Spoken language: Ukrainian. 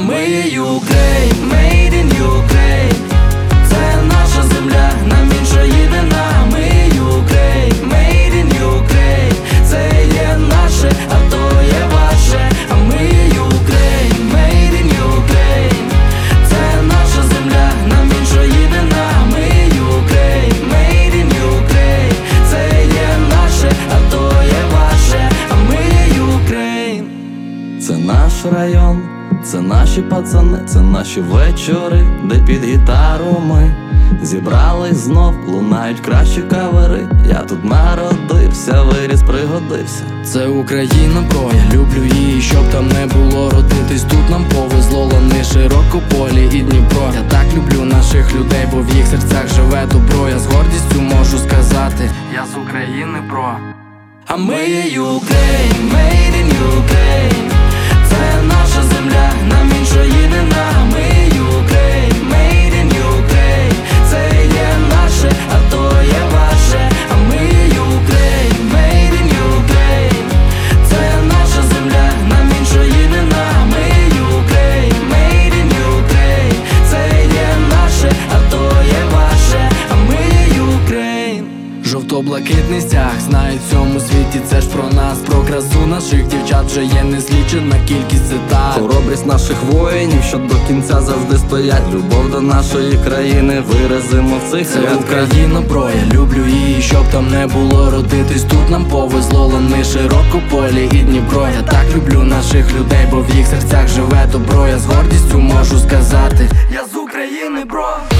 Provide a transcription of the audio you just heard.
ми є Ukraine, made in Ukraine. Це наша земля, нам інша єдина. Ми є Ukraine, made in Ukraine. Це є наше, а то є ваше. А ми є Ukraine, made in Ukraine. Це наша земля, нам інша єдина. Ми є Ukraine, made in Ukraine. Це є наше, а то є ваше. А ми є Ukraine. Це наш район, це наші пацани, це наші вечори, де під гітару ми зібрались знов, лунають кращі кавери. Я тут народився, виріс, пригодився. Це Україна, бро, я люблю її, щоб там не було родитись. Тут нам повезло, лани, Широкополі і Дніпро. Я так люблю наших людей, бо в їх серцях живе добро. Я з гордістю можу сказати, я з України, бро. А ми є Ukraine, made in Ukraine. Це наша земля, нам інша єдина. Ми є Ukraine, made in Ukraine. Це є наше, а то є ваше. А ми є Ukraine, made in Ukraine. Це наша земля, нам інша єдина. Ми є Ukraine, made in Ukraine. Це є наше, а то є ваше. А ми є Ukraine. Жовто-блакитний стяг, знають в цьому світі, це ж про нас. Про красу наших дівчат вже є незлічена кількість цитат. Хоробрість наших воїнів, що до кінця завжди стоять. Любов до нашої країни виразимо в цих Це рядках. Україна, бро, я люблю її, щоб там не було родитись. Тут нам повезло, лани, Широкополі і Дніпро. Я так люблю наших людей, бо в їх серцях живе добро. Я з гордістю можу сказати, я з України, бро.